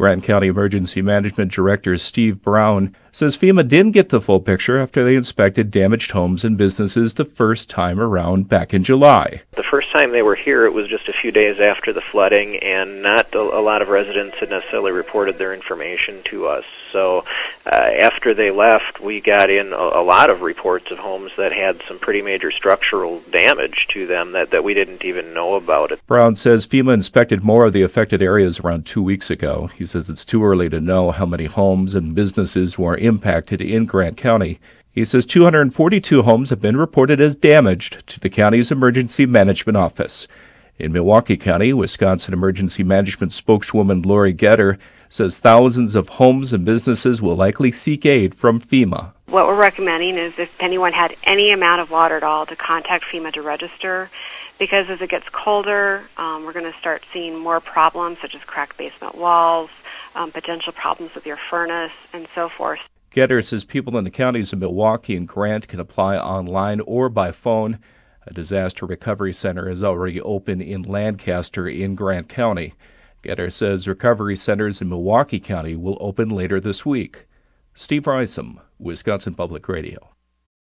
Grant County Emergency Management Director Steve Brown says FEMA didn't get the full picture after they inspected damaged homes and businesses the first time around back in July. The first time they were here, it was just a few days after the flooding, and not a lot of residents had necessarily reported their information to us. So after they left, we got in a lot of reports of homes that had some pretty major structural damage to them that we didn't even know about. Brown says FEMA inspected more of the affected areas around 2 weeks ago. He says it's too early to know how many homes and businesses were impacted in Grant County. He says 242 homes have been reported as damaged to the county's emergency management office. In Milwaukee County, Wisconsin Emergency Management spokeswoman Lori Getter says thousands of homes and businesses will likely seek aid from FEMA. What we're recommending is if anyone had any amount of water at all to contact FEMA to register, because as it gets colder, we're going to start seeing more problems such as cracked basement walls, potential problems with your furnace, and so forth. Getter says people in the counties of Milwaukee and Grant can apply online or by phone. A disaster recovery center is already open in Lancaster in Grant County. Getter says recovery centers in Milwaukee County will open later this week. Steve Rysam, Wisconsin Public Radio.